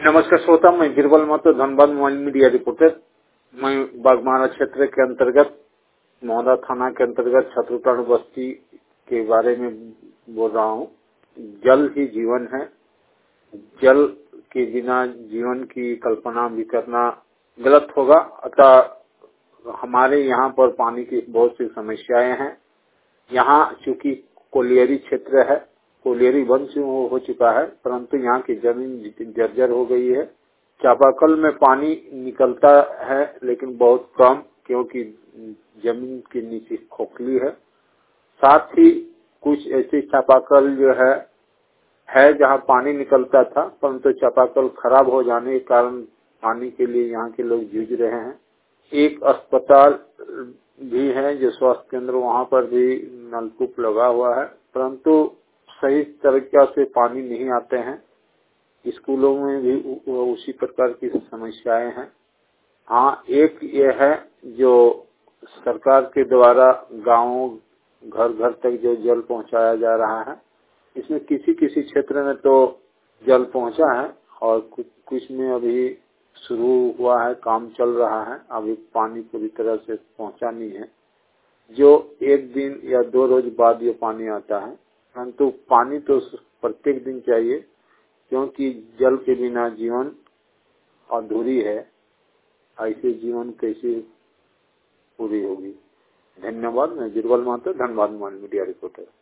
नमस्कार श्रोता, मैं Girbal Mahto, Dhanbad mobile media reporter. मैं बागमारा क्षेत्र के अंतर्गत मौदा थाना के अंतर्गत छतरुटाण बस्ती के बारे में बोल रहा हूँ। जल ही जीवन है। जल के बिना जीवन की कल्पना भी करना गलत होगा। अतः हमारे यहाँ पर पानी की बहुत सी समस्याएं हैं। यहाँ चूंकि कोलियरी क्षेत्र है, कोलियरी बंद हो चुका है, परंतु यहाँ की जमीन जर्जर हो गई है। चापाकल में पानी निकलता है लेकिन बहुत कम, क्योंकि जमीन के नीचे खोखली है। साथ ही कुछ ऐसे चापाकल जो है जहाँ पानी निकलता था, परंतु चापाकल खराब हो जाने के कारण पानी के लिए यहाँ के लोग जूझ रहे हैं। एक अस्पताल भी है जो स्वास्थ्य केंद्र, वहाँ पर भी नलकूप लगा हुआ है, परंतु सही तरीके से पानी नहीं आते हैं। स्कूलों में भी उसी प्रकार की समस्याएं हैं। हाँ, एक ये है जो सरकार के द्वारा गांवों घर घर तक जो जल पहुंचाया जा रहा है, इसमें किसी किसी क्षेत्र में तो जल पहुंचा है और कुछ में अभी शुरू हुआ है, काम चल रहा है। अभी पानी पूरी तरह से पहुंचा नहीं है, जो एक दिन या 2 रोज बाद ये पानी आता है। परंतु पानी तो प्रत्येक दिन चाहिए, क्योंकि जल के बिना जीवन अधूरी है। ऐसे जीवन कैसे पूरी होगी। धन्यवाद। मैं Girbal Mahto, Dhanbad mobile media reporter.